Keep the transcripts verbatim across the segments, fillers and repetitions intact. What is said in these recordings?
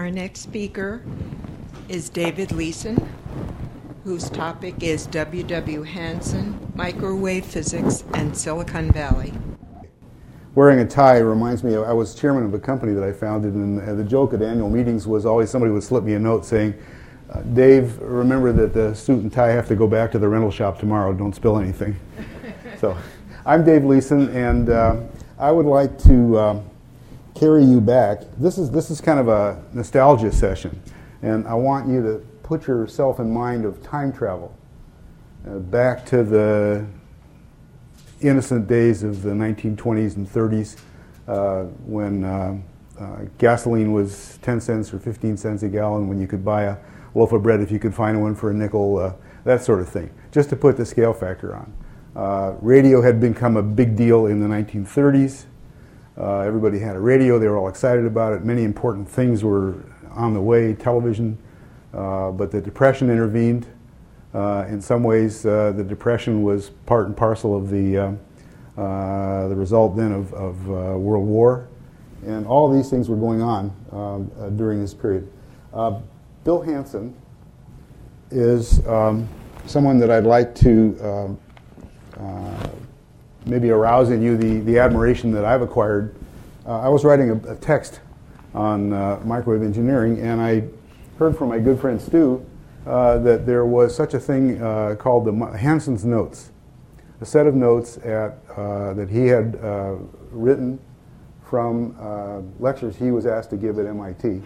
Our next speaker is David Leeson, whose topic is W W Hansen, Microwave Physics, and Silicon Valley. Wearing a tie reminds me of, I was chairman of a company that I founded, and uh, the joke at annual meetings was always somebody would slip me a note saying, uh, Dave, remember that the suit and tie have to go back to the rental shop tomorrow, don't spill anything. So, I'm Dave Leeson, and uh, I would like to uh, carry you back. This is, this is kind of a nostalgia session, and I want you to put yourself in mind of time travel, uh, back to the innocent days of the nineteen twenties and thirties, uh, when uh, uh, gasoline was ten cents or fifteen cents a gallon, when you could buy a loaf of bread if you could find one for a nickel, uh, that sort of thing, just to put the scale factor on. Uh, radio had become a big deal in the nineteen thirties. Uh, everybody had a radio, they were all excited about it. Many important things were on the way, television, uh, but the Depression intervened. Uh, in some ways, uh, the Depression was part and parcel of the, uh, uh, the result then of, of uh, World War. And all of these things were going on um, uh, during this period. Uh, Bill Hansen is um, someone that I'd like to um, uh, maybe arouse in you the, the admiration that I've acquired. Uh, I was writing a, a text on uh, microwave engineering, and I heard from my good friend Stu Uh, that there was such a thing uh, called the Hansen's Notes, a set of notes at, uh, that he had uh, written from uh, lectures he was asked to give at M I T.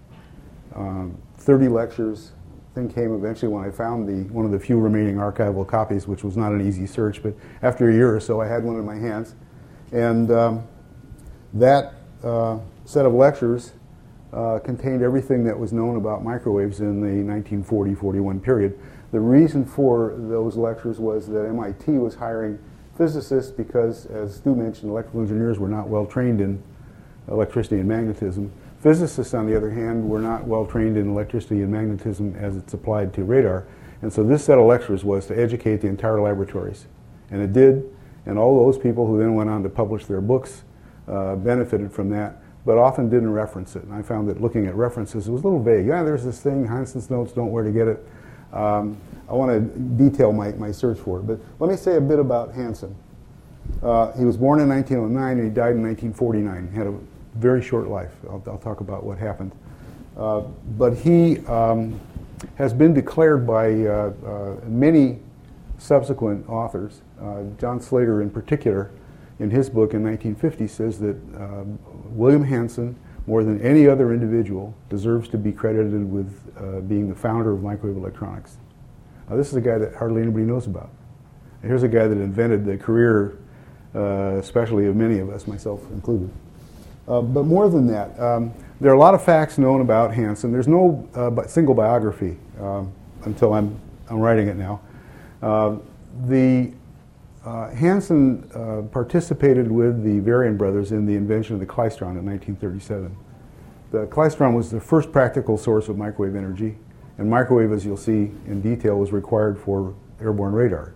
Um, thirty lectures. Thing came eventually when I found the one of the few remaining archival copies, which was not an easy search, but after a year or so I had one in my hands. And um, that uh, set of lectures Uh, contained everything that was known about microwaves in the nineteen forty forty-one period. The reason for those lectures was that M I T was hiring physicists because, as Stu mentioned, electrical engineers were not well trained in electricity and magnetism. Physicists, on the other hand, were not well trained in electricity and magnetism as it's applied to radar. And so this set of lectures was to educate the entire laboratories. And it did, and all those people who then went on to publish their books uh, benefited from that, but often didn't reference it. And I found that looking at references, it was a little vague. Yeah, there's this thing, Hansen's Notes, don't know where to get it. Um, I want to detail my, my search for it. But let me say a bit about Hansen. Uh, he was born in nineteen oh nine and he died in nineteen forty-nine. He had a very short life. I'll, I'll talk about what happened. Uh, but he um, has been declared by uh, uh, many subsequent authors, uh, John Slater in particular, in his book in nineteen fifty says that uh, William Hansen, more than any other individual, deserves to be credited with uh, being the founder of microwave electronics. Now, this is a guy that hardly anybody knows about. And here's a guy that invented the career, uh, especially of many of us, myself included. Uh, but more than that, um, there are a lot of facts known about Hansen. There's no uh, single biography um, until I'm, I'm writing it now. Uh, the Uh, Hansen uh, participated with the Varian brothers in the invention of the klystron in nineteen thirty-seven. The klystron was the first practical source of microwave energy, and microwave, as you'll see in detail, was required for airborne radar.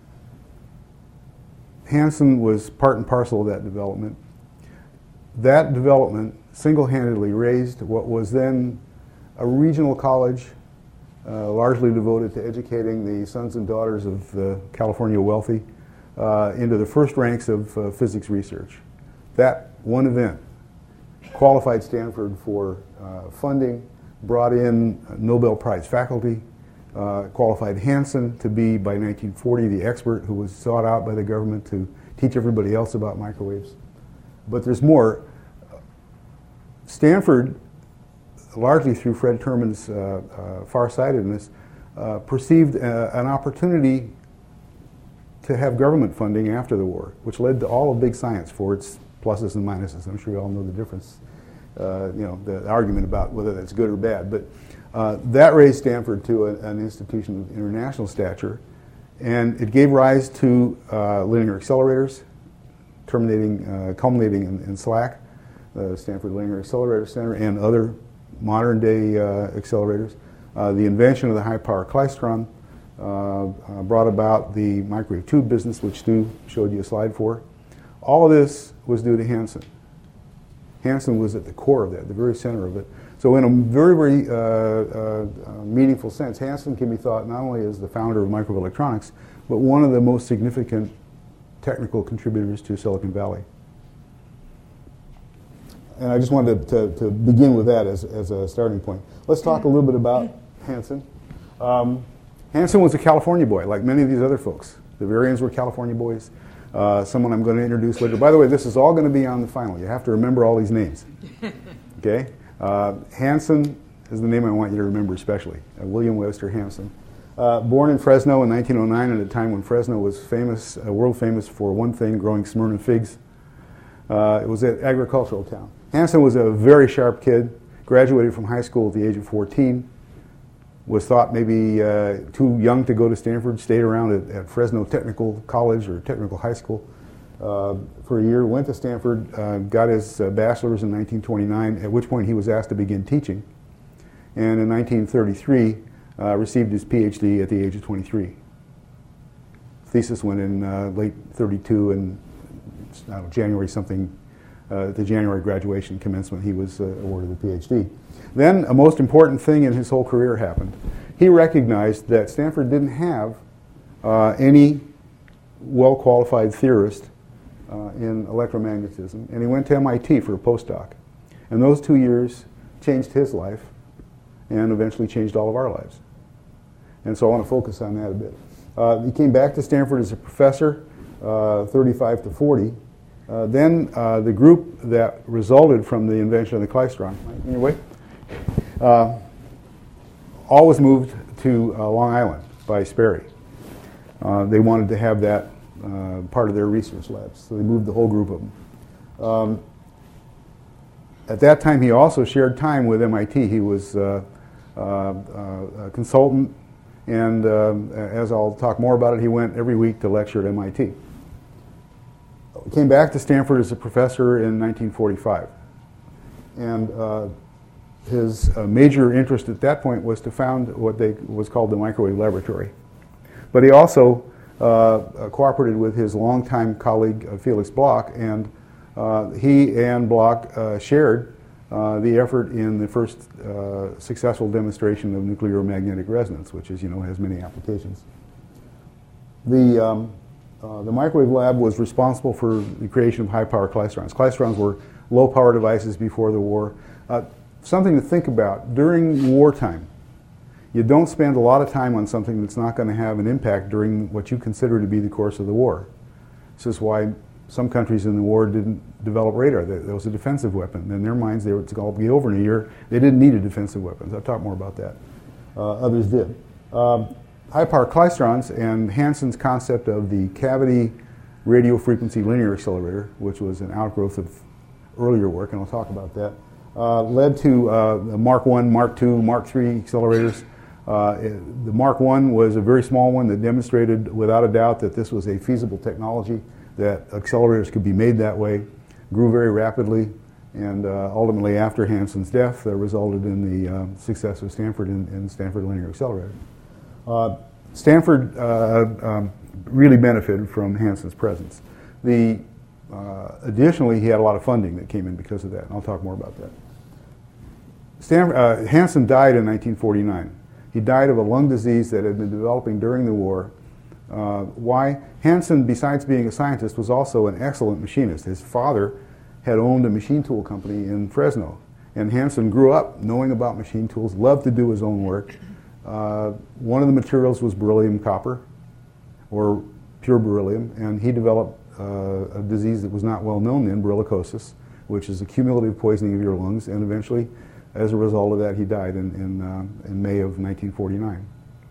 Hansen was part and parcel of that development. That development single-handedly raised what was then a regional college uh, largely devoted to educating the sons and daughters of the California wealthy Uh, into the first ranks of uh, physics research. That one event qualified Stanford for uh, funding, brought in Nobel Prize faculty, uh, qualified Hansen to be, by nineteen forty, the expert who was sought out by the government to teach everybody else about microwaves. But there's more. Stanford, largely through Fred Terman's uh, uh, farsightedness, uh, perceived uh, an opportunity to have government funding after the war, which led to all of big science for its pluses and minuses. I'm sure you all know the difference, uh, you know, the argument about whether that's good or bad. But uh, that raised Stanford to a, an institution of international stature, and it gave rise to uh, linear accelerators, terminating, uh, culminating in, in SLAC, the Stanford Linear Accelerator Center, and other modern-day uh, accelerators. Uh, the invention of the high-power klystron Uh, uh, brought about the microwave tube business, which Stu showed you a slide for. All of this was due to Hansen. Hansen was at the core of that, the very center of it. So in a very, very uh, uh, uh, meaningful sense, Hansen can be thought not only as the founder of microwave electronics, but one of the most significant technical contributors to Silicon Valley. And I just wanted to, to, to begin with that as, as a starting point. Let's talk a little bit about Hansen. Um, Hansen was a California boy, like many of these other folks. The Varians were California boys. Uh, someone I'm going to introduce later. By the way, this is all going to be on the final. You have to remember all these names. Okay? Uh, Hansen is the name I want you to remember especially. Uh, William Webster Hansen. Uh, born in Fresno in nineteen oh nine at a time when Fresno was famous, uh, world famous for one thing, growing Smyrna figs. Uh, it was an agricultural town. Hansen was a very sharp kid, graduated from high school at the age of fourteen, was thought maybe uh, too young to go to Stanford, stayed around at, at Fresno Technical College or Technical High School uh, for a year, went to Stanford, uh, got his uh, bachelor's in nineteen twenty-nine, at which point he was asked to begin teaching. And in nineteen thirty-three, uh, received his PhD at the age of twenty-three. Thesis went in uh, late thirty-two, and I don't know, January something, uh, the January graduation commencement, he was uh, awarded the PhD. Then a most important thing in his whole career happened. He recognized that Stanford didn't have uh, any well-qualified theorist uh, in electromagnetism, and he went to M I T for a postdoc. And those two years changed his life and eventually changed all of our lives. And so I want to focus on that a bit. Uh, he came back to Stanford as a professor, uh, thirty-five to forty. Uh, then uh, the group that resulted from the invention of the klystron, in your way, uh, all was moved to uh, Long Island by Sperry. Uh, they wanted to have that uh, part of their research labs, so they moved the whole group of them. Um, at that time, he also shared time with M I T. He was uh, uh, uh, a consultant, and um, as I'll talk more about it, he went every week to lecture at M I T. Came back to Stanford as a professor in nineteen forty-five. And uh, his uh, major interest at that point was to found what they was called the Microwave Laboratory. But he also uh, cooperated with his longtime colleague uh, Felix Bloch, and uh, he and Bloch uh, shared uh, the effort in the first uh, successful demonstration of nuclear magnetic resonance, which, as you know, has many applications. The um, Uh, the microwave lab was responsible for the creation of high-power klystrons. Klystrons were low-power devices before the war. Uh, something to think about, during wartime, you don't spend a lot of time on something that's not going to have an impact during what you consider to be the course of the war. This is why some countries in the war didn't develop radar. That was a defensive weapon. In their minds, they were going to be over in a year. They didn't need a defensive weapon. I'll talk more about that. Uh, others did. Um, High-power klystrons and Hansen's concept of the cavity radio frequency linear accelerator, which was an outgrowth of earlier work, and I'll talk about that, uh, led to uh, the Mark one, Mark two, Mark three accelerators. Uh, the Mark one was a very small one that demonstrated without a doubt that this was a feasible technology, that accelerators could be made that way, grew very rapidly, and uh, ultimately after Hansen's death uh, resulted in the uh, success of Stanford in, in Stanford Linear Accelerator. Uh, Stanford uh, um, really benefited from Hansen's presence. The, uh, additionally, he had a lot of funding that came in because of that, and I'll talk more about that. Stanford, uh, Hansen died in nineteen forty-nine. He died of a lung disease that had been developing during the war. Uh, why? Hansen, besides being a scientist, was also an excellent machinist. His father had owned a machine tool company in Fresno, and Hansen grew up knowing about machine tools, loved to do his own work. Uh, one of the materials was beryllium copper, or pure beryllium, and he developed uh, a disease that was not well known then, beryllicitis, which is a cumulative poisoning of your lungs, and eventually, as a result of that, he died in, in, uh, in May of nineteen forty-nine.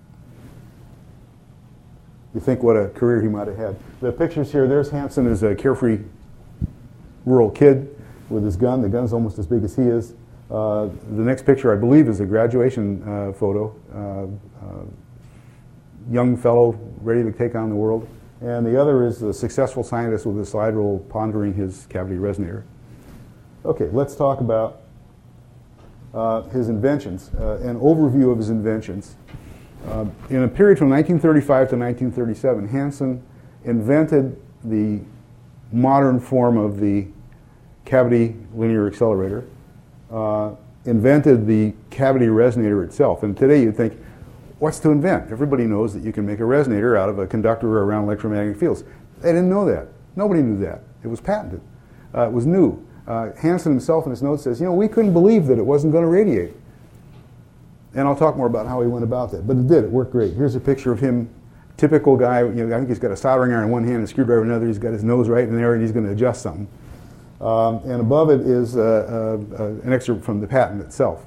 You think what a career he might have had. The pictures here, there's Hansen as a carefree rural kid with his gun. The gun's almost as big as he is. Uh, the next picture, I believe, is a graduation uh, photo. Uh, uh, young fellow ready to take on the world. And the other is a successful scientist with a slide rule pondering his cavity resonator. Okay, let's talk about uh, his inventions, uh, an overview of his inventions. Uh, in a period from nineteen thirty-five to nineteen thirty-seven, Hansen invented the modern form of the cavity linear accelerator. Uh, invented the cavity resonator itself. And today you'd think, what's to invent? Everybody knows that you can make a resonator out of a conductor around electromagnetic fields. They didn't know that. Nobody knew that. It was patented. Uh, it was new. Uh, Hansen himself in his notes says, you know, we couldn't believe that it wasn't going to radiate. And I'll talk more about how he went about that. But it did. It worked great. Here's a picture of him, typical guy. You know, I think he's got a soldering iron in one hand and a screwdriver in another. He's got his nose right in there, and he's going to adjust something. Um, and above it is uh, uh, uh, an excerpt from the patent itself.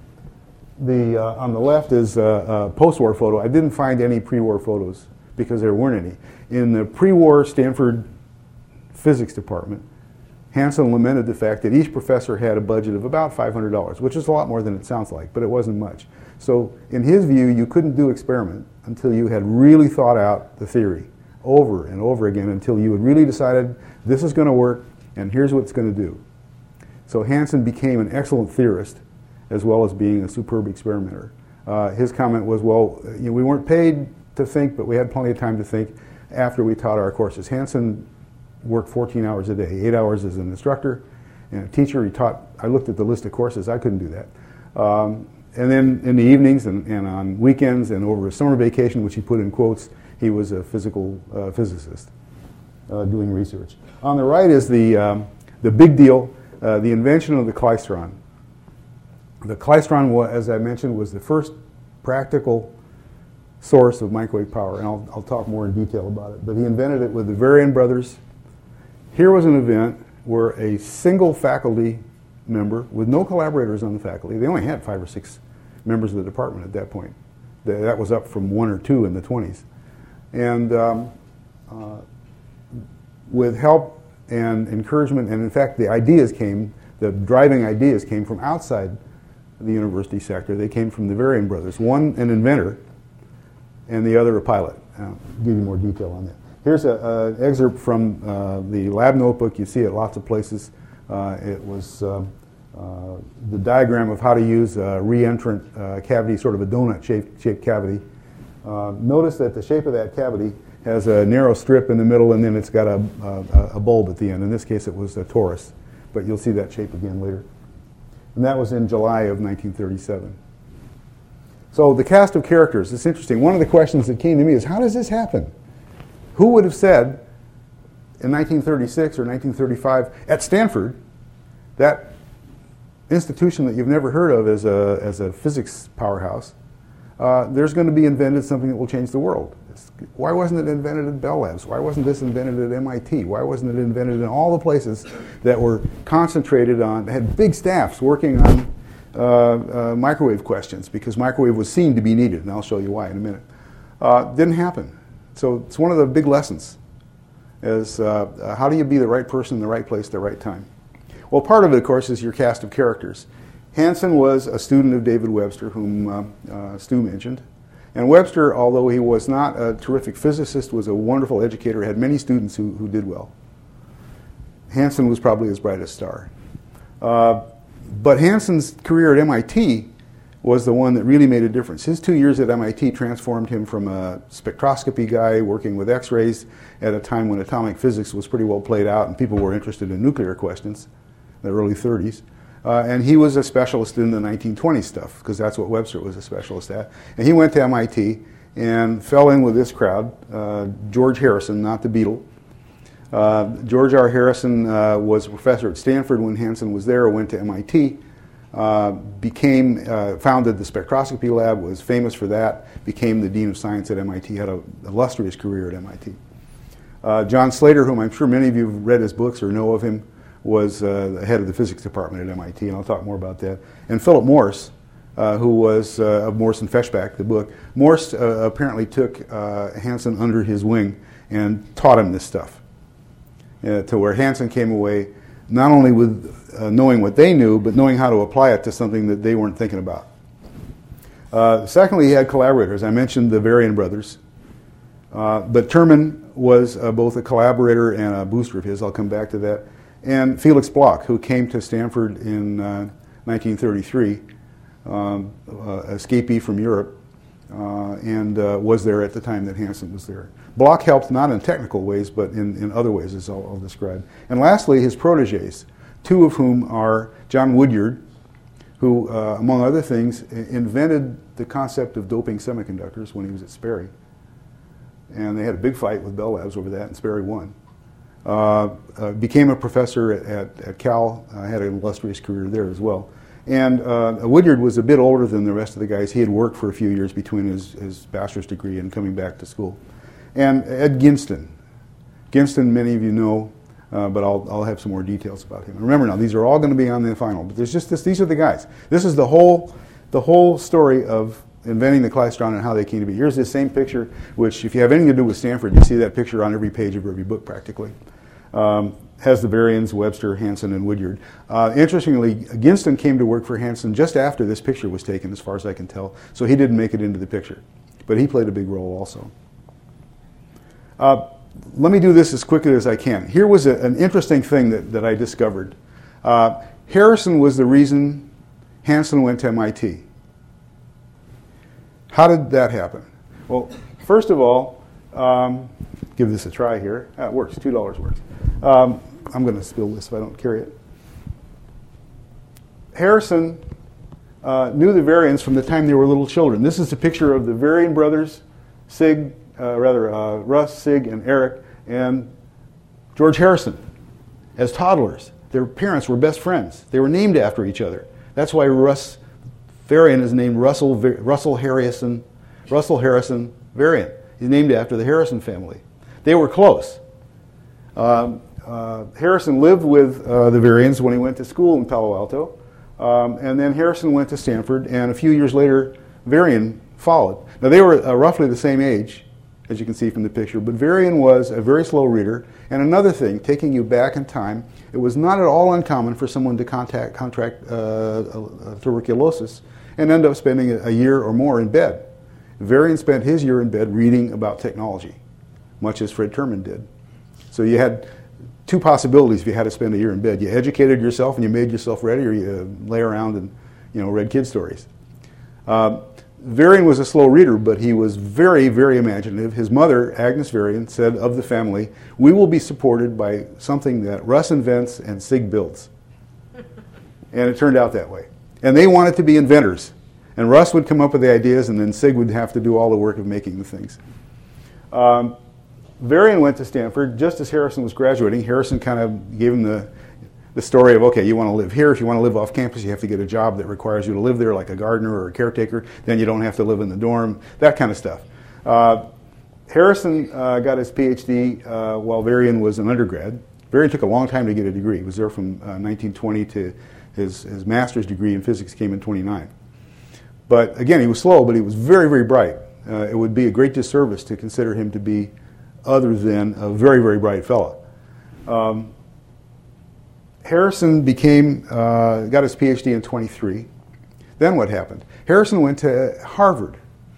The, uh, on the left is a, a post-war photo. I didn't find any pre-war photos because there weren't any. In the pre-war Stanford physics department, Hansen lamented the fact that each professor had a budget of about five hundred dollars, which is a lot more than it sounds like, but it wasn't much. So in his view, you couldn't do experiment until you had really thought out the theory over and over again, until you had really decided this is going to work and here's what it's going to do. So Hansen became an excellent theorist as well as being a superb experimenter. Uh, his comment was, well, you know, we weren't paid to think, but we had plenty of time to think after we taught our courses. Hansen worked fourteen hours a day, eight hours as an instructor and a teacher. He taught, I looked at the list of courses, I couldn't do that. Um, and then in the evenings and, and on weekends and over a summer vacation, which he put in quotes, he was a physical uh, physicist uh, doing research. On the right is the, um, the big deal, uh, the invention of the klystron. The klystron, as I mentioned, was the first practical source of microwave power, and I'll, I'll talk more in detail about it. But he invented it with the Varian brothers. Here was an event where a single faculty member, with no collaborators on the faculty, they only had five or six members of the department at that point. That was up from one or two in the twenties. And um, uh, with help and encouragement, and in fact the ideas came, the driving ideas came from outside the university sector. They came from the Varian brothers. One an inventor, and the other a pilot. I'll give you more detail on that. Here's an excerpt from uh, the lab notebook. You see it lots of places. Uh, it was uh, uh, the diagram of how to use a re-entrant uh, cavity, sort of a donut-shaped shaped cavity. Uh, notice that the shape of that cavity has a narrow strip in the middle, and then it's got a, a, a bulb at the end. In this case, it was a torus, but you'll see that shape again later. And that was in July of nineteen thirty-seven. So the cast of characters, it's interesting. One of the questions that came to me is, how does this happen? Who would have said in nineteen thirty-six or nineteen thirty-five at Stanford, that institution that you've never heard of as a, as a physics powerhouse, uh, there's going to be invented something that will change the world? It's, why wasn't it invented at Bell Labs? Why wasn't this invented at M I T? Why wasn't it invented in all the places that were concentrated on, had big staffs working on uh, uh, microwave questions, because microwave was seen to be needed, and I'll show you why in a minute. Uh, didn't happen. So it's one of the big lessons, is uh, uh, how do you be the right person in the right place at the right time? Well, part of it, of course, is your cast of characters. Hansen was a student of David Webster, whom uh, uh, Stu mentioned. And Webster, although he was not a terrific physicist, was a wonderful educator, had many students who, who did well. Hansen was probably his brightest star. Uh, but Hansen's career at M I T was the one that really made a difference. His two years at M I T transformed him from a spectroscopy guy working with X-rays at a time when atomic physics was pretty well played out and people were interested in nuclear questions, in the early thirties. Uh, and he was a specialist in the nineteen twenties stuff, because that's what Webster was a specialist at. And he went to M I T and fell in with this crowd, uh, George Harrison, not the Beatle. Uh, George R. Harrison uh, was a professor at Stanford when Hansen was there, went to M I T. Uh, became, uh, founded the spectroscopy lab, was famous for that, became the dean of science at M I T, had an illustrious career at M I T. Uh, John Slater, whom I'm sure many of you have read his books or know of him, was uh, the head of the physics department at M I T, and I'll talk more about that. And Philip Morse, uh, who was uh, of Morse and Feshbach, the book. Morse uh, apparently took uh, Hansen under his wing and taught him this stuff, uh, to where Hansen came away not only with uh, knowing what they knew, but knowing how to apply it to something that they weren't thinking about. Uh, secondly, he had collaborators. I mentioned the Varian brothers. Uh, but Terman was uh, both a collaborator and a booster of his. I'll come back to that. And Felix Bloch, who came to Stanford in uh, nineteen thirty-three, um, uh, escapee from Europe, uh, and uh, was there at the time that Hansen was there. Bloch helped not in technical ways, but in, in other ways, as I'll, I'll describe. And lastly, his protégés, two of whom are John Woodyard, who, uh, among other things, I- invented the concept of doping semiconductors when he was at Sperry. And they had a big fight with Bell Labs over that, and Sperry won. Uh, uh, became a professor at, at, at Cal, uh, had an illustrious career there as well. And uh, Woodyard was a bit older than the rest of the guys. He had worked for a few years between his, his bachelor's degree and coming back to school. And Ed Ginston. Ginston, many of you know, uh, but I'll, I'll have some more details about him. And remember now, these are all going to be on the final, but there's just this, these are the guys. This is the whole, the whole story of inventing the klystron and how they came to be. Here's this same picture, which if you have anything to do with Stanford, you see that picture on every page of every book practically. Um, has the Varians, Webster, Hansen, and Woodyard. Uh, interestingly, Ginston came to work for Hansen just after this picture was taken, as far as I can tell, so he didn't make it into the picture. But he played a big role also. Uh, let me do this as quickly as I can. Here was a, an interesting thing that, that I discovered. Uh, Harrison was the reason Hansen went to M I T. How did that happen? Well, first of all, um, give this a try here. Ah, it works. two dollars works. Um, I'm going to spill this if I don't carry it. Harrison uh, knew the Varians from the time they were little children. This is a picture of the Varian brothers, Sig, uh, rather uh, Russ, Sig, and Eric, and George Harrison as toddlers. Their parents were best friends. They were named after each other. That's why Russ Varian is named Russell Russell Harrison Russell Harrison Varian. He's named after the Harrison family. They were close. Um, uh, Harrison lived with uh, the Varians when he went to school in Palo Alto, um, and then Harrison went to Stanford, and a few years later, Varian followed. Now, they were uh, roughly the same age, as you can see from the picture, but Varian was a very slow reader. And another thing, taking you back in time, it was not at all uncommon for someone to contact, contract uh, uh, tuberculosis and end up spending a, a year or more in bed. Varian spent his year in bed reading about technology, much as Fred Terman did. So you had two possibilities if you had to spend a year in bed. You educated yourself and you made yourself ready, or you uh, lay around and you know read kid stories. Uh, Varian was a slow reader, but he was very, very imaginative. His mother, Agnes Varian, said of the family, "We will be supported by something that Russ invents and Sig builds." And it turned out that way. And they wanted to be inventors. And Russ would come up with the ideas, and then Sig would have to do all the work of making the things. Um, Varian went to Stanford just as Harrison was graduating. Harrison kind of gave him the, the story of, okay, you want to live here. If you want to live off campus, you have to get a job that requires you to live there, like a gardener or a caretaker. Then you don't have to live in the dorm, that kind of stuff. Uh, Harrison uh, got his P H D uh, while Varian was an undergrad. Varian took a long time to get a degree. He was there from uh, nineteen twenty to his, his master's degree in physics came in twenty-nine. But again, he was slow, but he was very, very bright. Uh, it would be a great disservice to consider him to be other than a very, very bright fellow. Um, Harrison became, uh, got his P H D in twenty-three. Then what happened? Harrison went to Harvard.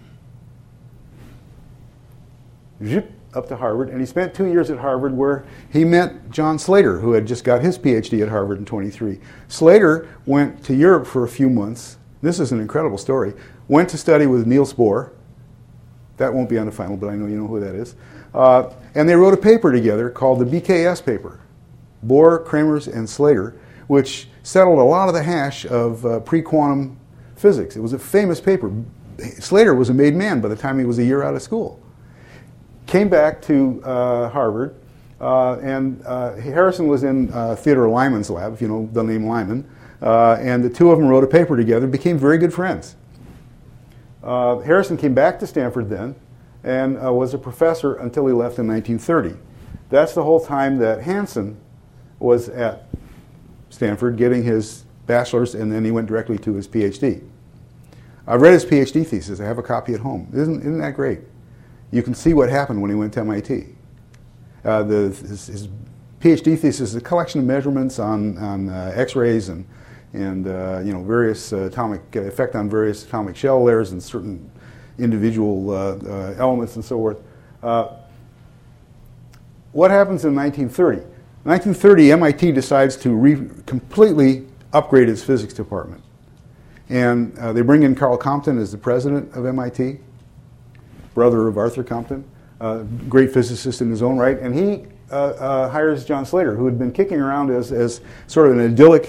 Zip, up to Harvard, and he spent two years at Harvard where he met John Slater, who had just got his P H D at Harvard in twenty-three. Slater went to Europe for a few months. This is an incredible story. Went to study with Niels Bohr. That won't be on the final, but I know you know who that is. Uh, and they wrote a paper together called the B K S paper, Bohr, Kramers, and Slater, which settled a lot of the hash of uh, pre-quantum physics. It was a famous paper. Slater was a made man by the time he was a year out of school. Came back to uh, Harvard, uh, and uh, Harrison was in uh, Theodore Lyman's lab, if you know the name Lyman, uh, and the two of them wrote a paper together, became very good friends. Uh, Harrison came back to Stanford then, and uh, was a professor until he left in nineteen thirty. That's the whole time that Hansen was at Stanford getting his bachelor's, and then he went directly to his P H D. I've read his P H D thesis. I have a copy at home. Isn't, isn't that great? You can see what happened when he went to M I T. Uh, the, his, his P H D thesis is a collection of measurements on, on uh, X-rays and, and uh, you know, various uh, atomic uh, effect on various atomic shell layers and certain individual uh, uh, elements and so forth. Uh, what happens in nineteen thirty? nineteen thirty, M I T decides to re completely upgrade its physics department. And uh, they bring in Carl Compton as the president of M I T, brother of Arthur Compton, uh, great physicist in his own right. And he uh, uh, hires John Slater, who had been kicking around as, as sort of an idyllic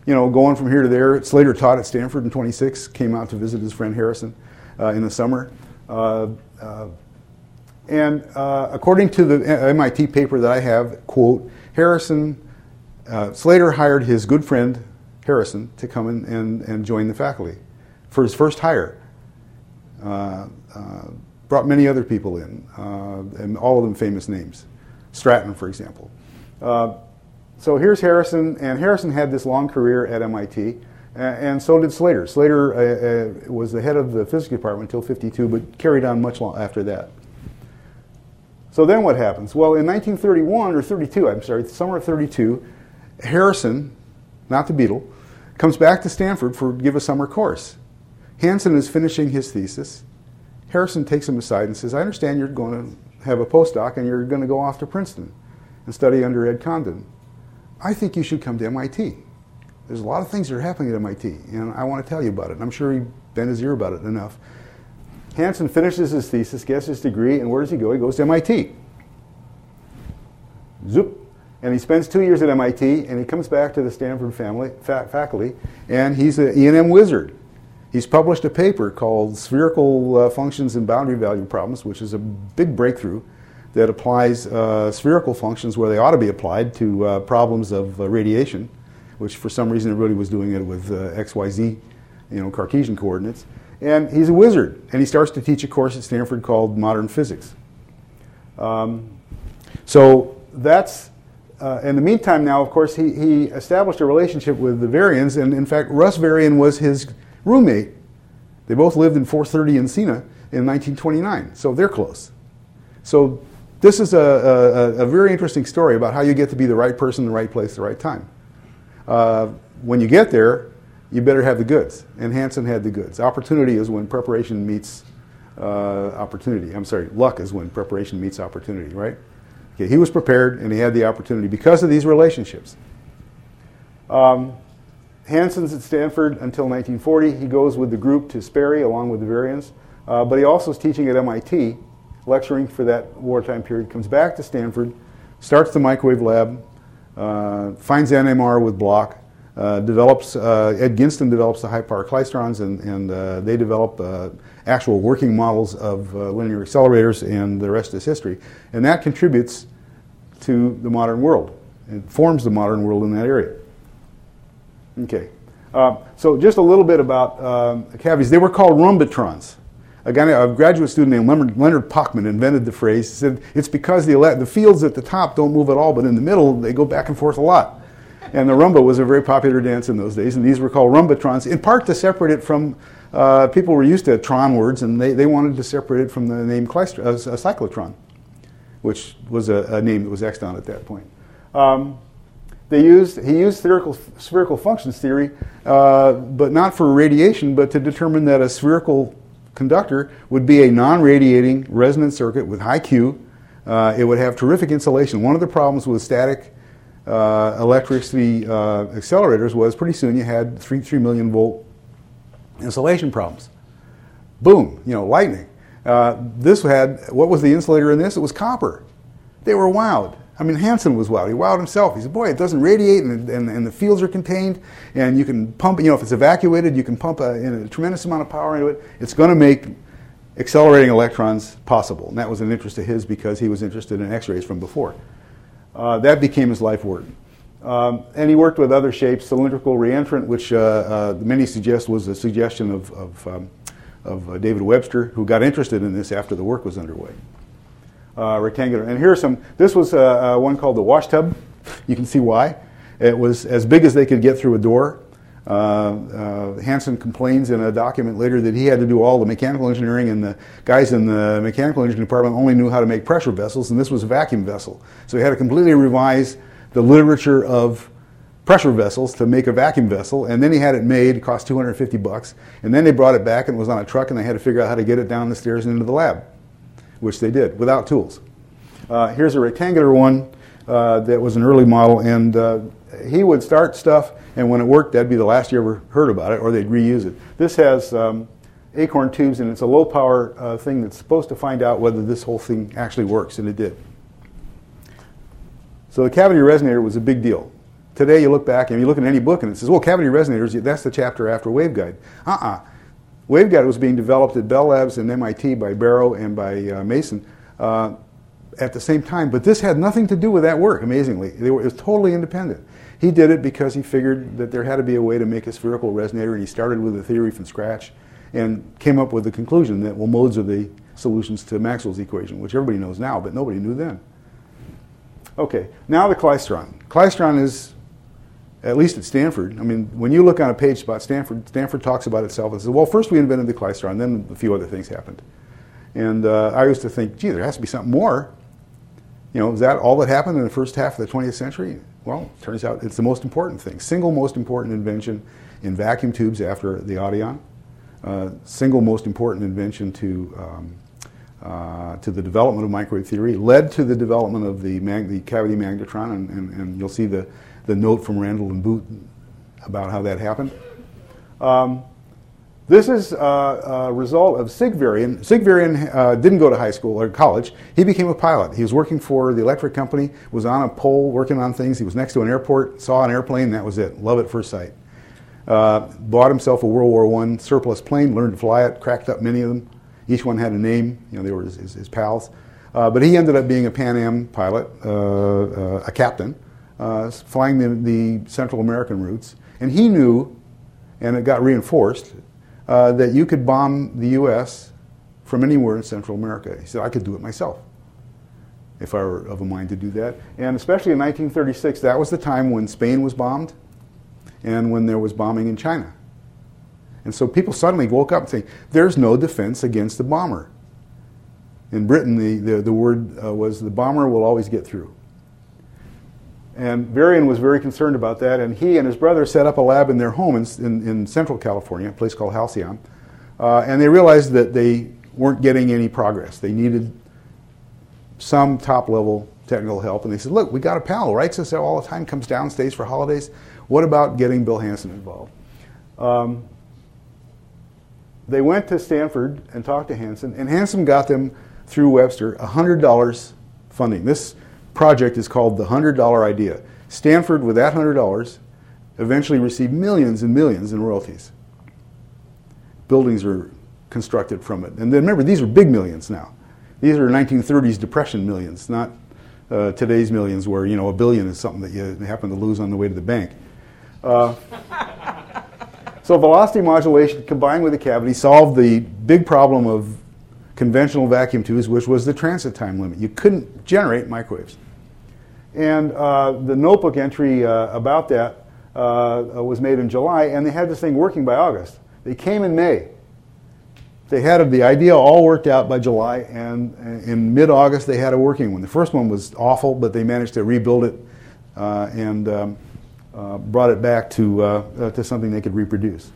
you know, going from here to there. Slater taught at Stanford in twenty-six, came out to visit his friend Harrison uh, in the summer. Uh, uh, and uh, according to the M I T paper that I have, quote, Harrison, uh, Slater hired his good friend Harrison to come in and, and join the faculty for his first hire. Uh, uh, brought many other people in, uh, and all of them famous names. Stratton, for example. Uh, so here's Harrison, and Harrison had this long career at M I T, uh, and so did Slater. Slater uh, uh, was the head of the physics department until fifty-two, but carried on much long after that. So then what happens? Well, in nineteen thirty-one, or thirty-two, I'm sorry, summer of thirty-two, Harrison, not the Beatle, comes back to Stanford for give a summer course. Hansen is finishing his thesis. Harrison takes him aside and says, I understand you're going to have a postdoc and you're going to go off to Princeton and study under Ed Condon. I think you should come to M I T. There's a lot of things that are happening at M I T, and I want to tell you about it. And I'm sure he bent his ear about it enough. Hansen finishes his thesis, gets his degree, and where does he go? He goes to M I T. Zoop. And he spends two years at M I T, and he comes back to the Stanford family, fa faculty, and he's an E and M wizard. He's published a paper called Spherical uh, Functions and Boundary Value Problems, which is a big breakthrough that applies uh, spherical functions where they ought to be applied to uh, problems of uh, radiation, which for some reason everybody was doing it with uh, X Y Z, you know, Cartesian coordinates. And he's a wizard, and he starts to teach a course at Stanford called Modern Physics. Um, so that's... Uh, in the meantime now, of course, he, he established a relationship with the Varians, and in fact, Russ Varian was his roommate. They both lived in four thirty Encina in nineteen twenty-nine, so they're close. So this is a, a, a very interesting story about how you get to be the right person in the right place at the right time. Uh, when you get there, you better have the goods, and Hansen had the goods. Opportunity is when preparation meets uh, opportunity. I'm sorry, luck is when preparation meets opportunity, right? Okay, he was prepared, and he had the opportunity because of these relationships. Um, Hansen's at Stanford until nineteen forty. He goes with the group to Sperry along with the Varians, uh, but he also is teaching at M I T, lecturing for that wartime period, comes back to Stanford, starts the microwave lab, uh, finds N M R with Bloch, uh, develops, uh, Ed Ginston develops the high-power klystrons, and, and uh, they develop uh, actual working models of uh, linear accelerators, and the rest is history. And that contributes to the modern world. It forms the modern world in that area. Okay. Uh, so just a little bit about um, cavities. They were called rumbitrons. A guy, a graduate student named Leonard, Leonard Pachman invented the phrase. He said, it's because the, the fields at the top don't move at all, but in the middle, they go back and forth a lot. And the rumba was a very popular dance in those days, and these were called rumbitrons, in part to separate it from, uh, people were used to tron words, and they, they wanted to separate it from the name clystro, uh, cyclotron, which was a, a name that was Xed on at that point. Um, they used, he used spherical, spherical functions theory, uh, but not for radiation, but to determine that a spherical conductor would be a non-radiating resonant circuit with high Q. Uh, it would have terrific insulation. One of the problems with static uh, electricity uh, accelerators was pretty soon you had three, three million volt insulation problems. Boom, you know, lightning. Uh, this had, what was the insulator in this? It was copper. They were wowed. I mean, Hansen was wowed. He wowed himself. He said, boy, it doesn't radiate, and, and, and the fields are contained, and you can pump, you know, if it's evacuated, you can pump a, in a tremendous amount of power into it. It's going to make accelerating electrons possible. And that was an interest of his because he was interested in X-rays from before. Uh, that became his life work. Um, and he worked with other shapes, cylindrical reentrant, which uh, uh, many suggest was a suggestion of, of, um, of uh, David Webster, who got interested in this after the work was underway. Uh, rectangular. And here's some, this was uh, uh, one called the wash tub. You can see why. It was as big as they could get through a door. Uh, uh, Hansen complains in a document later that he had to do all the mechanical engineering, and the guys in the mechanical engineering department only knew how to make pressure vessels, and this was a vacuum vessel. So he had to completely revise the literature of pressure vessels to make a vacuum vessel, and then he had it made. It cost two hundred fifty bucks, and then they brought it back and it was on a truck, and they had to figure out how to get it down the stairs and into the lab, which they did without tools. Uh, here's a rectangular one uh, that was an early model, and uh, he would start stuff, and when it worked, that'd be the last you ever heard about it, or they'd reuse it. This has um, acorn tubes, and it's a low-power uh, thing that's supposed to find out whether this whole thing actually works, and it did. So the cavity resonator was a big deal. today you look back and you look at any book and it says, well, cavity resonators, that's the chapter after waveguide. Uh-uh. Waveguide was being developed at Bell Labs and M I T by Barrow and by uh, Mason uh, at the same time, but this had nothing to do with that work, amazingly. They were, it was totally independent. He did it because he figured that there had to be a way to make a spherical resonator, and he started with a theory from scratch and came up with the conclusion that, well, modes are the solutions to Maxwell's equation, which everybody knows now, but nobody knew then. Okay, now the klystron. Klystron is, at least at Stanford, I mean, when you look on a page about Stanford, Stanford talks about itself and says, well, first we invented the klystron, then a few other things happened. And uh, I used to think, gee, there has to be something more. You know, is that all that happened in the first half of the twentieth century? Well, it turns out it's the most important thing. Single most important invention in vacuum tubes after the Audion. Uh, single most important invention to um, uh, to the development of microwave theory. Led to the development of the, mag the cavity magnetron, and, and, and you'll see the, the note from Randall and Boot about how that happened. Um, This is uh, a result of Sigvarian. Sigvarian uh, didn't go to high school or college. He became a pilot. He was working for the electric company, was on a pole working on things. He was next to an airport, saw an airplane, and that was it. Love at first sight. Uh, bought himself a World War One surplus plane, learned to fly it, cracked up many of them. Each one had a name. You know, they were his, his, his pals. Uh, but he ended up being a Pan Am pilot, uh, uh, a captain, uh, flying the, the Central American routes. And he knew, and it got reinforced, Uh, that you could bomb the U S from anywhere in Central America. He said, I could do it myself if I were of a mind to do that. And especially in nineteen thirty-six, that was the time when Spain was bombed and when there was bombing in China. And so people suddenly woke up and saying, there's no defense against the bomber. In Britain, the, the, the word uh, was the bomber will always get through. And Varian was very concerned about that, and he and his brother set up a lab in their home in, in, in central California, a place called Halcyon, uh, and they realized that they weren't getting any progress. They needed some top-level technical help, and they said, look, we got a pal who writes us all the time, comes down, stays for holidays. What about getting Bill Hansen involved? Um, they went to Stanford and talked to Hansen, and Hansen got them, through Webster, one hundred dollars funding. This project is called the one hundred dollar idea. Stanford, with that one hundred dollars, eventually received millions and millions in royalties. Buildings are constructed from it. And then remember, these are big millions now. These are nineteen thirties Depression millions, not uh, today's millions where, you know, a billion is something that you happen to lose on the way to the bank. Uh, so velocity modulation combined with the cavity solved the big problem of conventional vacuum tubes, which was the transit time limit. You couldn't generate microwaves. And uh, the notebook entry uh, about that uh, was made in July, and they had this thing working by August. They came in May. They had the idea all worked out by July, and in mid-August they had a working one. The first one was awful, but they managed to rebuild it uh, and um, uh, brought it back to, uh, uh, to something they could reproduce.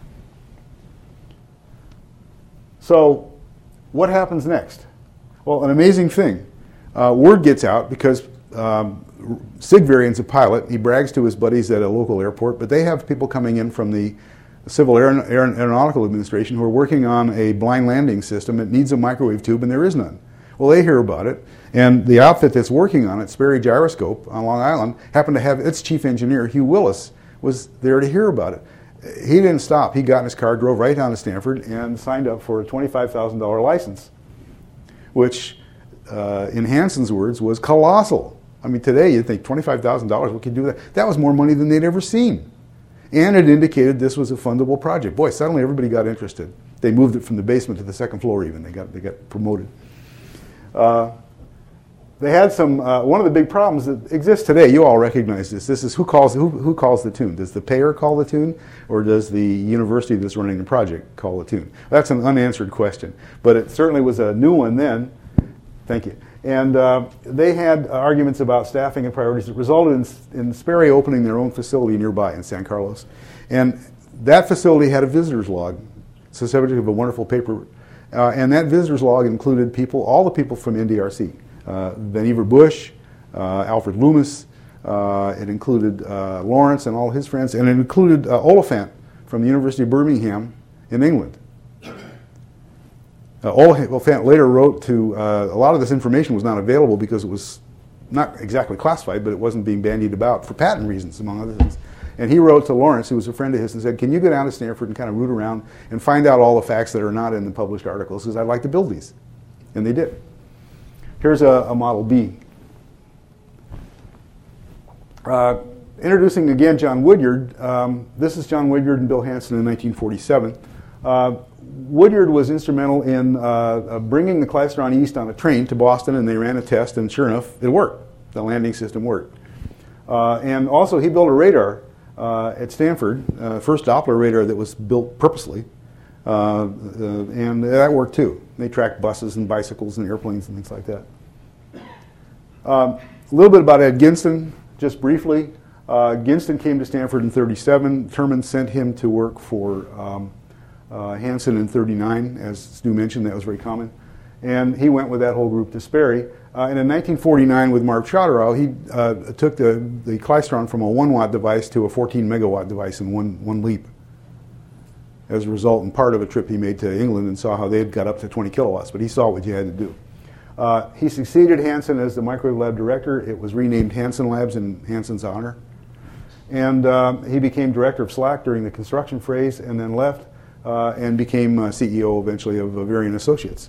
So what happens next? Well, an amazing thing. Uh, word gets out because um, Sigvarian's a pilot. He brags to his buddies at a local airport, but they have people coming in from the Civil Aer Aer Aeronautical Administration who are working on a blind landing system. It needs a microwave tube, and there is none. Well, they hear about it, and the outfit that's working on it, Sperry Gyroscope on Long Island, happened to have its chief engineer, Hugh Willis, was there to hear about it. He didn't stop. He got in his car, drove right down to Stanford, and signed up for a twenty-five thousand dollar license, which, uh, in Hansen's words, was colossal. I mean, today you'd think twenty-five thousand dollars, what could you do with that? That was more money than they'd ever seen. And it indicated this was a fundable project. Boy, suddenly everybody got interested. They moved it from the basement to the second floor even. They got, they got promoted. Uh, they had some, uh, one of the big problems that exists today, you all recognize this. This is who calls, who, who calls the tune? Does the payer call the tune, or does the university that's running the project call the tune? That's an unanswered question, but it certainly was a new one then. Thank you. And uh, they had arguments about staffing and priorities that resulted in, in Sperry opening their own facility nearby in San Carlos. And that facility had a visitor's log. It's the subject of a wonderful paper. Uh, and that visitor's log included people, all the people from N D R C. Uh, Vannevar Bush, uh, Alfred Loomis. Uh, it included uh, Lawrence and all his friends. And it included uh, Oliphant from the University of Birmingham in England. Uh, Oliphant later wrote to, uh, a lot of this information was not available because it was not exactly classified, but it wasn't being bandied about for patent reasons, among other things. And he wrote to Lawrence, who was a friend of his, and said, can you go down to Stanford and kind of root around and find out all the facts that are not in the published articles, because I'd like to build these. And they did. Here's a, a Model B. Uh, introducing again John Woodyard. Um, this is John Woodyard and Bill Hansen in nineteen forty-seven. Uh, Woodyard was instrumental in uh, uh, bringing the Klystron East on a train to Boston, and they ran a test, and sure enough, it worked. The landing system worked. Uh, and also, he built a radar uh, at Stanford, uh, first Doppler radar that was built purposely, uh, uh, and that worked too. They tracked buses and bicycles and airplanes and things like that. Um, a little bit about Ed Ginston, just briefly. Uh, Ginston came to Stanford in thirty-seven. Terman sent him to work for um, uh, Hansen in thirty-nine. As Stu mentioned, that was very common. And he went with that whole group to Sperry. Uh, and in nineteen forty-nine, with Mark Schotterow, he uh, took the, the Klystron from a one watt device to a fourteen megawatt device in one, one leap. As a result, and part of a trip he made to England and saw how they had got up to twenty kilowatts, but he saw what you had to do. Uh, he succeeded Hansen as the microwave lab director. It was renamed Hansen Labs in Hansen's honor. And uh, he became director of SLAC during the construction phase, and then left uh, and became uh, C E O eventually of uh, Varian Associates.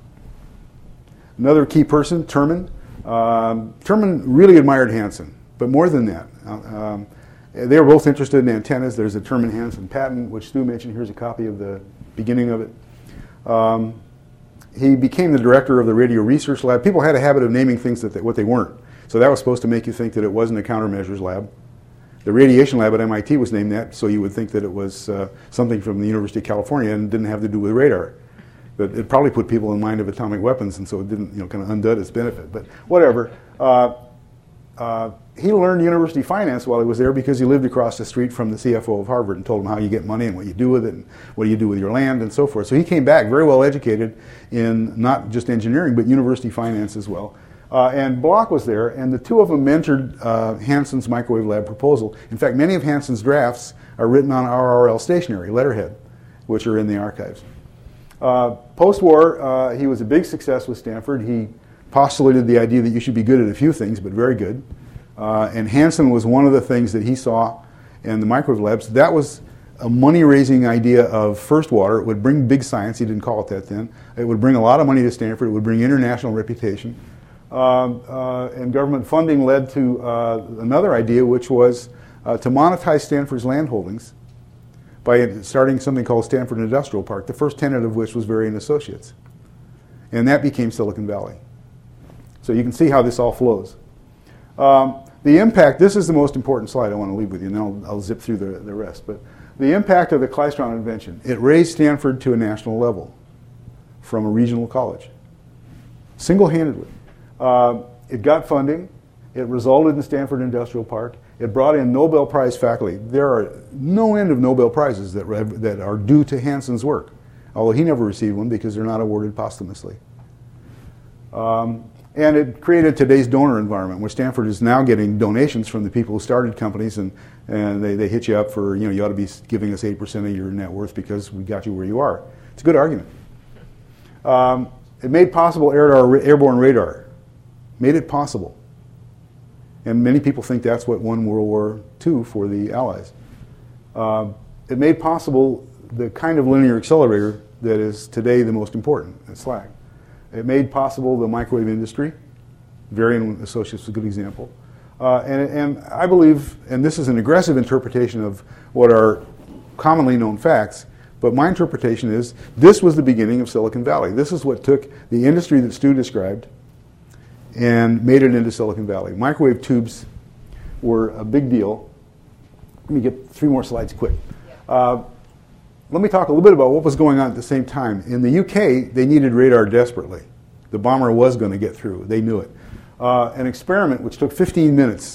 Another key person, Terman. Um, Terman really admired Hansen, but more than that. Uh, um, they were both interested in antennas. There's a Terman-Hansen patent, which Stu mentioned. Here's a copy of the beginning of it. Um, he became the director of the Radio Research Lab. People had a habit of naming things that they, what they weren't. So that was supposed to make you think that it wasn't a countermeasures lab. The radiation lab at M I T was named that, so you would think that it was uh, something from the University of California and didn't have to do with radar. But it probably put people in mind of atomic weapons, and so it didn't, you know, kind of undid its benefit. But whatever. Uh, uh, he learned university finance while he was there because he lived across the street from the C F O of Harvard and told him how you get money and what you do with it and what do you do with your land and so forth. So he came back very well educated in not just engineering, but university finance as well. Uh, and Bloch was there, and the two of them mentored uh, Hansen's microwave lab proposal. In fact, many of Hansen's drafts are written on R R L stationery, letterhead, which are in the archives. Uh, Post-war, uh, he was a big success with Stanford. He postulated the idea that you should be good at a few things, but very good. Uh, and Hansen was one of the things that he saw in the microwave labs. That was a money-raising idea of First Water. It would bring big science. He didn't call it that then. It would bring a lot of money to Stanford. It would bring international reputation. Uh, uh, and government funding led to uh, another idea, which was uh, to monetize Stanford's land holdings by starting something called Stanford Industrial Park, the first tenant of which was Varian Associates. And that became Silicon Valley. So you can see how this all flows. Um, the impact, this is the most important slide I want to leave with you, and then I'll, I'll zip through the, the rest. But the impact of the Klystron invention, it raised Stanford to a national level from a regional college, single-handedly. Uh, it got funding. It resulted in Stanford Industrial Park. It brought in Nobel Prize faculty. There are no end of Nobel Prizes that, that are due to Hansen's work, although he never received one because they're not awarded posthumously. Um, and it created today's donor environment, where Stanford is now getting donations from the people who started companies, and, and they, they hit you up for, you know, you ought to be giving us eight percent of your net worth because we got you where you are. It's a good argument. Um, it made possible air, airborne radar. Made it possible. And many people think that's what won World War Two for the Allies. Uh, it made possible the kind of linear accelerator that is today the most important at SLAC. It made possible the microwave industry. Varian Associates is a good example. Uh, and, and I believe, and this is an aggressive interpretation of what are commonly known facts, but my interpretation is this was the beginning of Silicon Valley. This is what took the industry that Stu described and made it into Silicon Valley. Microwave tubes were a big deal. Let me get three more slides quick. Uh, let me talk a little bit about what was going on at the same time. In the U K, they needed radar desperately. The bomber was going to get through. They knew it. Uh, an experiment which took fifteen minutes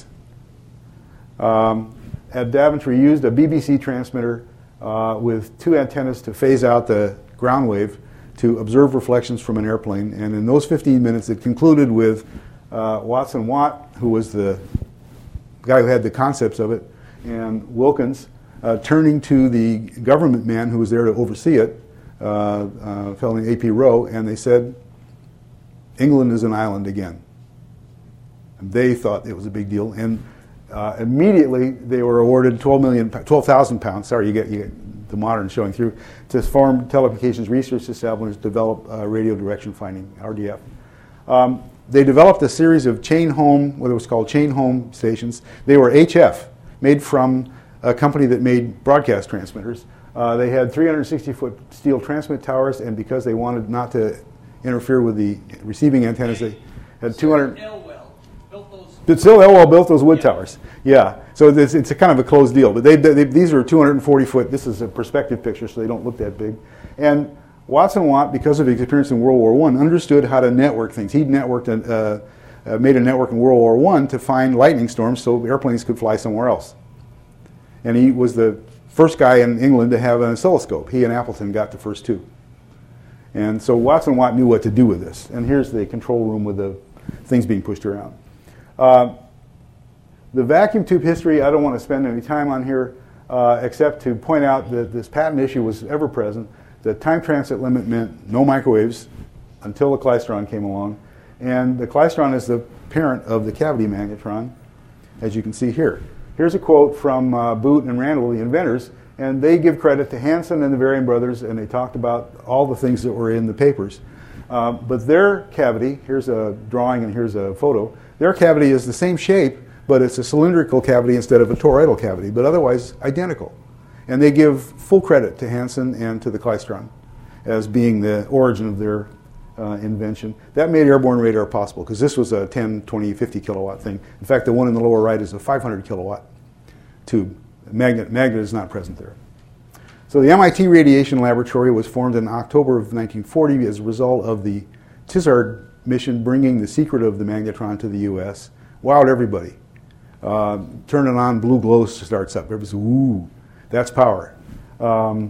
um, at Daventry used a B B C transmitter uh, with two antennas to phase out the ground wave to observe reflections from an airplane. And in those fifteen minutes, it concluded with uh, Watson Watt, who was the guy who had the concepts of it, and Wilkins uh, turning to the government man who was there to oversee it, uh, uh, a fellow named A P Rowe, and they said, England is an island again. They thought it was a big deal, and uh, immediately they were awarded twelve million, twelve thousand pounds. Sorry, you get, you get the modern showing through to form Telecommunications Research Establishment to develop uh, radio direction finding (R D F). Um, they developed a series of chain home, what it was called chain home stations. They were H F, made from a company that made broadcast transmitters. Uh, they had three hundred sixty foot steel transmit towers, and because they wanted not to interfere with the receiving antennas, they had two hundred. Elwell built those. But still, Elwell built those wood Yeah. towers. Yeah, so it's, it's a kind of a closed deal. But they, they, these are two hundred forty foot. This is a perspective picture, so they don't look that big. And Watson Watt, because of his experience in World War One, understood how to network things. He'd networked, an, uh, uh, made a network in World War One to find lightning storms so airplanes could fly somewhere else. And he was the first guy in England to have an oscilloscope. He and Appleton got the first two. And so Watson Watt knew what to do with this. And here's the control room with the things being pushed around. Uh, the vacuum tube history, I don't want to spend any time on here, uh, except to point out that this patent issue was ever present. The time transit limit meant no microwaves until the klystron came along. And the klystron is the parent of the cavity magnetron, as you can see here. Here's a quote from uh, Boot and Randall, the inventors, and they give credit to Hansen and the Varian brothers, and they talked about all the things that were in the papers. Uh, but their cavity, here's a drawing and here's a photo, their cavity is the same shape, but it's a cylindrical cavity instead of a toroidal cavity, but otherwise identical. And they give full credit to Hansen and to the klystron as being the origin of their uh, invention. That made airborne radar possible, because this was a ten, twenty, fifty kilowatt thing. In fact, the one in the lower right is a five hundred kilowatt tube. Magnet, magnet is not present there. So the M I T Radiation Laboratory was formed in October of nineteen forty as a result of the Tizard mission bringing the secret of the magnetron to the U S. Wowed everybody. Uh, turn it on, blue glow starts up. Everybody's, ooh, that's power. Um,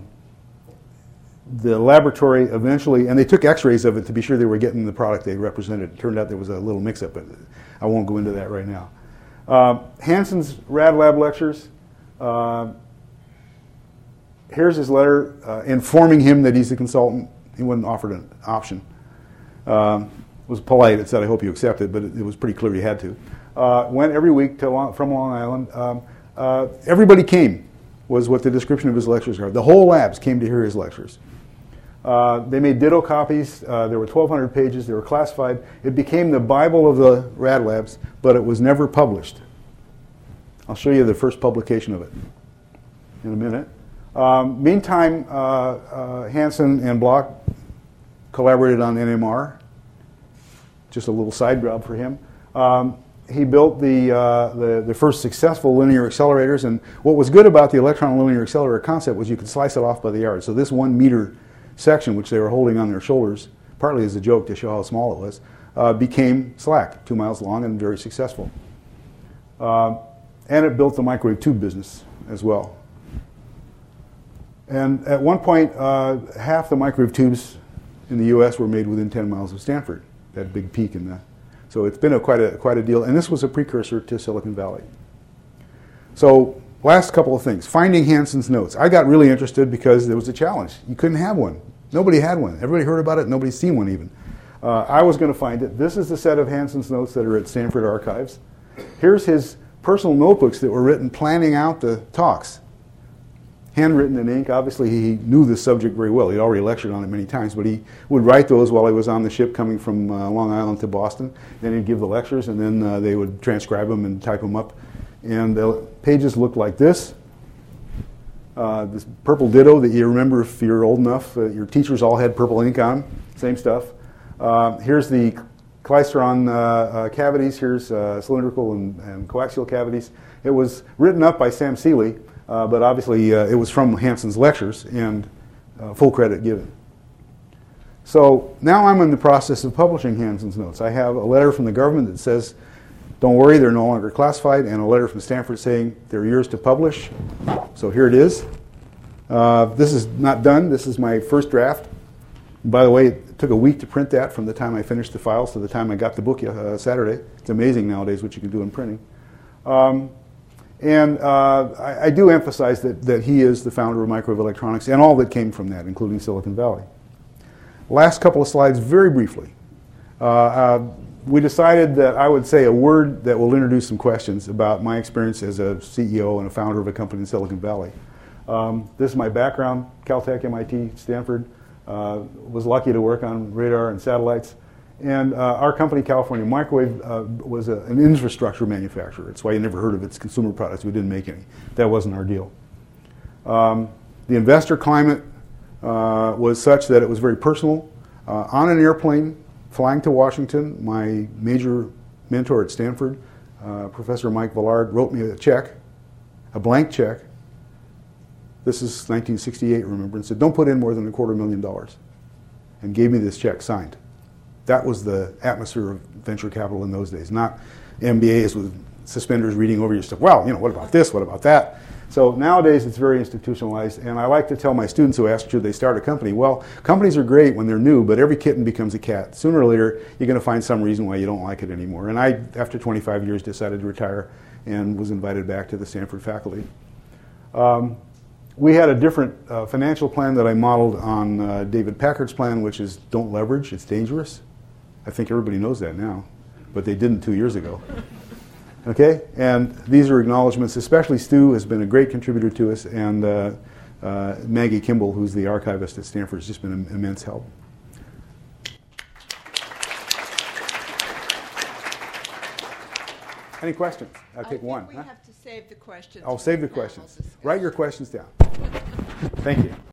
the laboratory eventually, and they took x-rays of it to be sure they were getting the product they represented. It turned out there was a little mix-up, but I won't go into that right now. Uh, Hansen's Rad Lab lectures. Uh, here's his letter uh, informing him that he's a consultant. He wasn't offered an option. Um, it was polite. It said, I hope you accept it, but it, it was pretty clear he had to. Uh, went every week to Long, from Long Island. Um, uh, everybody came, was what the description of his lectures are. The whole labs came to hear his lectures. Uh, they made ditto copies. Uh, there were twelve hundred pages. They were classified. It became the Bible of the Rad Labs, but it was never published. I'll show you the first publication of it in a minute. Um, meantime, uh, uh, Hansen and Bloch collaborated on N M R. Just a little side job for him. Um, he built the, uh, the, the first successful linear accelerators, and what was good about the electron linear accelerator concept was you could slice it off by the yard. So this one meter section, which they were holding on their shoulders, partly as a joke to show how small it was, uh, became SLAC, two miles long and very successful. Uh, and it built the microwave tube business as well. And at one point, uh, half the microwave tubes in the U S were made within ten miles of Stanford, that big peak in the. So it's been a, quite, a, quite a deal, and this was a precursor to Silicon Valley. So last couple of things. Finding Hansen's notes. I got really interested because there was a challenge. You couldn't have one. Nobody had one. Everybody heard about it. Nobody's seen one even. Uh, I was going to find it. This is the set of Hansen's notes that are at Stanford Archives. Here's his personal notebooks that were written planning out the talks. Handwritten in ink. Obviously, he knew the subject very well. He'd already lectured on it many times, but he would write those while he was on the ship coming from uh, Long Island to Boston. Then he'd give the lectures, and then uh, they would transcribe them and type them up. And the pages looked like this. Uh, this purple ditto that you remember if you're old enough. Uh, your teachers all had purple ink on. Same stuff. Uh, here's the klystron uh, uh, cavities. Here's uh, cylindrical and, and coaxial cavities. It was written up by Sam Seeley. Uh, but obviously, uh, it was from Hansen's lectures, and uh, full credit given. So now I'm in the process of publishing Hansen's notes. I have a letter from the government that says, don't worry, they're no longer classified, and a letter from Stanford saying they're yours to publish. So here it is. Uh, this is not done. This is my first draft. By the way, it took a week to print that from the time I finished the files to the time I got the book uh, Saturday. It's amazing nowadays what you can do in printing. Um, And uh, I, I do emphasize that, that he is the founder of microwave electronics and all that came from that, including Silicon Valley. Last couple of slides, very briefly. Uh, uh, we decided that I would say a word that will introduce some questions about my experience as a C E O and a founder of a company in Silicon Valley. Um, this is my background, Caltech, M I T, Stanford. Uh, was lucky to work on radar and satellites. And uh, our company, California Microwave, uh, was a, an infrastructure manufacturer. That's why you never heard of its consumer products. We didn't make any. That wasn't our deal. Um, the investor climate uh, was such that it was very personal. Uh, on an airplane, flying to Washington, my major mentor at Stanford, uh, Professor Mike Villard, wrote me a check, a blank check. This is nineteen sixty-eight, remember, and said, don't put in more than a quarter million dollars, and gave me this check signed. That was the atmosphere of venture capital in those days, not M B As with suspenders reading over your stuff. Well, you know, what about this? What about that? So nowadays it's very institutionalized, and I like to tell my students who ask, should they start a company? Well, companies are great when they're new, but every kitten becomes a cat. Sooner or later, you're going to find some reason why you don't like it anymore. And I, after twenty-five years, decided to retire and was invited back to the Stanford faculty. Um, We had a different uh, financial plan that I modeled on uh, David Packard's plan, which is don't leverage, it's dangerous. I think everybody knows that now, but they didn't two years ago. Okay, and these are acknowledgments, especially Stu has been a great contributor to us, and uh, uh, Maggie Kimball, who's the archivist at Stanford, has just been an immense help. Any questions? I'll take I think one. we huh? have to save the questions. I'll for save the panel questions. discussion. Write your questions down. Thank you.